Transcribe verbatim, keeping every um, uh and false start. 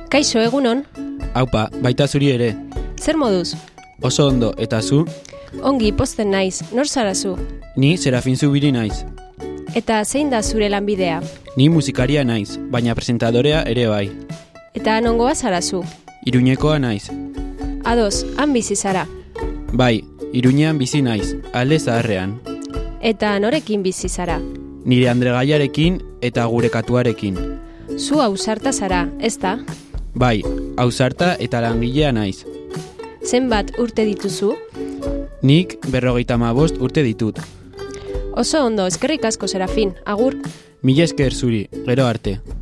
Kaixo, egunon? Aupa, baita zuri ere. Zer moduz? Oso ondo, eta zu? Ongi, posten naiz, nor zara zu? Ni Serafin Zubiri naiz. Eta zein da zure lanbidea? Ni musikaria naiz, baina presentadorea ere bai. Eta nongoa zara zu? Iruñekoa naiz. Ados, han bizi zara. Bai, Iruñean bizi naiz, alde zaharrean. Eta norekin bizi zara? Nire Andregaiarekin eta gure katuarekin. Zu ausarta zara, ez da? Bai, ausarta eta langilea naiz. Zenbat urte dituzu? Nik berrogeita hamabost urte ditut. Oso ondo, eskerrik asko, Serafin, agur. Mila esker zuri, gero arte.